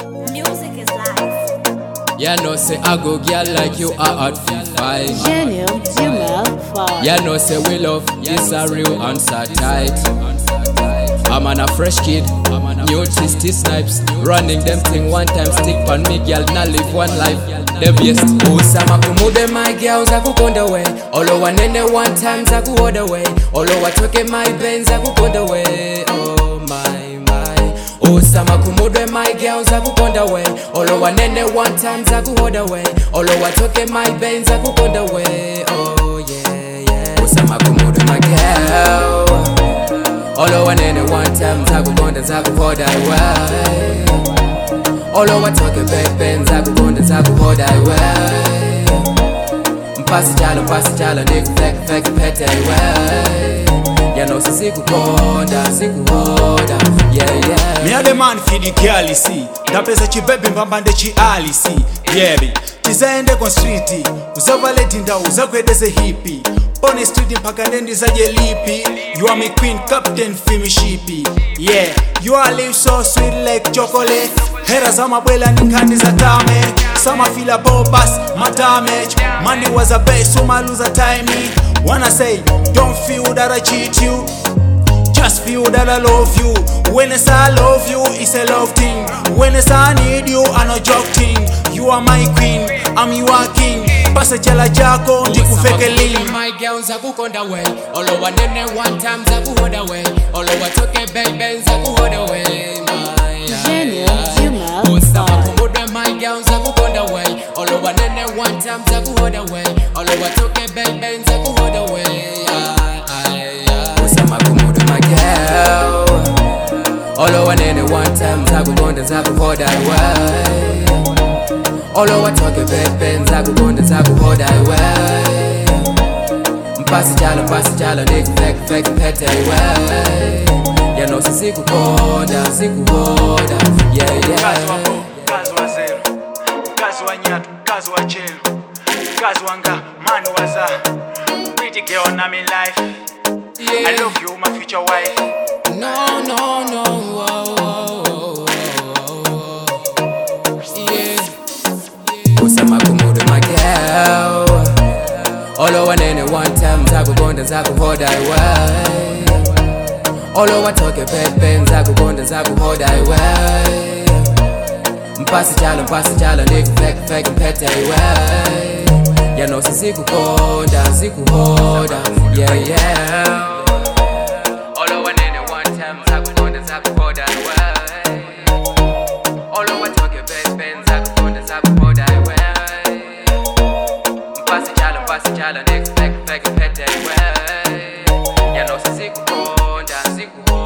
Music is life. Yeah, no say I go girl like you are hot fine. Genial, Jumel, fine. Yeah, no say we love this a real answer tight. I'm on a fresh kid, new tasty snipes. Running them thing one time, stick on me, girl, now live one life. The best. Usama kumude my girls akukonda way. Olo wanene one time zakuoda way. Olo watoke my Benz akukonda way. Oh my. Usama kumude my girls akukonda way. Olo wanene one time zakuoda way. Olo watoke my Benz akukonda way. Oh yeah. Usama kumude my girl. Olo wanene one time zakukonda zakuoda way. Olo watoke Benz akukonda zakuoda way. Mpasi jalo nigga fake pete way. Ya no sikukonda yeah. Me a the man for the girl see. Tapesa chibebe mbambande chi ali see. Baby, tizaende kwa street. Uzavaleti nda uzakwedeze hippie. Pone street mpaka ndendi zaje lipi. You are my queen, captain fimi shipi. Yeah, you are live so sweet like chocolate. Hera za mabwela nikandi za tame. Sama fila bobas, my damage. Money was a base, so my lose a timing. Wanna say, don't feel that I cheat you. Just feel that I love you. When it's I love you, it's a love thing. When it's I need you, I'm not joking. You are my queen, I'm your king. Pasa jala jako, ndiku feke lean. My girls akukonda way. Olo wanene one time zakuoda way. Olo watoke Benz zakuoda way. Genial, Jumel, Usama fine. kumude my girls akukonda way. Olo wanene one time zakuoda way. Olo watoke Benz zakuoda way. Usama kumude my girl. Olo wanene one time zakuoda way. Olo watoke Benz zakukonda zakuoda way. Mpasi jalo nigga fake pete way. Ya no sikukonda yeah. Kazi wako, kazi wa zero. Kazi wa nyatu, kazi wa chelo. Kazi wanga, man waza. Pretty girl na me life. Yeah. I love you, my future wife. No. Yeah. Usama kumude my girl. Olo wanene one time zakukonda zakuhoda way. Olo watoke Benz zakukonda zakuhoda way. Mpasi jalo nigga fake pete way. Ya no sikukonda yeah. Olo wanene one time zakukonda zakuhoda way. Olo watoke Benz zakukonda zakuhoda way. Mpasi jalo nigga fake pete way. Ya no sikukonda